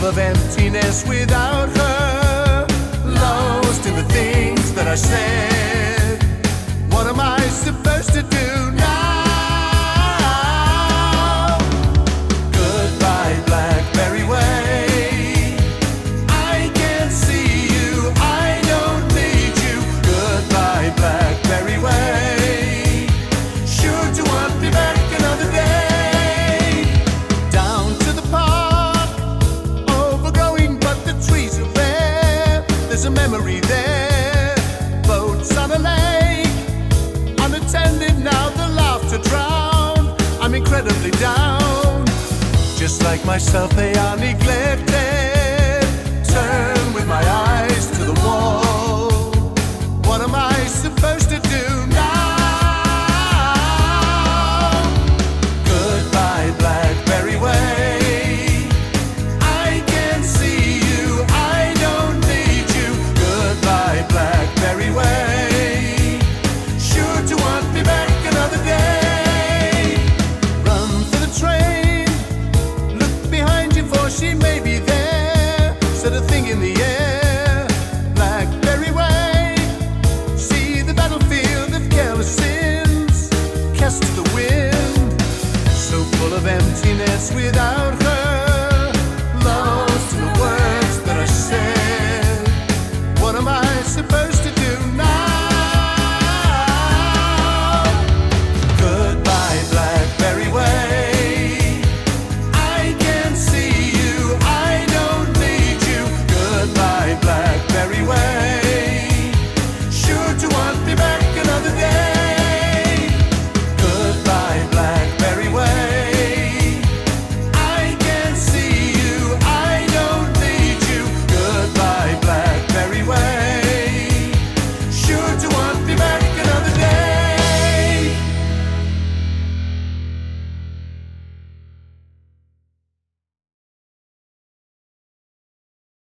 full of emptiness without her, lost in the things that I said. What am I supposed to do now? Goodbye, Blackberry Way. I can't see you, I don't need you. Goodbye, Blackberry Way. Sure to want me back another day. Down to the park, overgrowing but the trees are bare. There's a memory there, boats on a lake, unattended now the laughter drowned. I'm incredibly down, just like myself they are neglected. Turn with my eyes to the wall. What am I supposed to do now? Goodbye, Blackberry Way. I can't see you, I don't need you. Goodbye, Blackberry Way. Sure to want me back another day. Run for the train, look behind you for she may be there. Set a thing in the air, Blackberry Way. See the battlefield of careless sins, cast to the wind, so full of emptiness without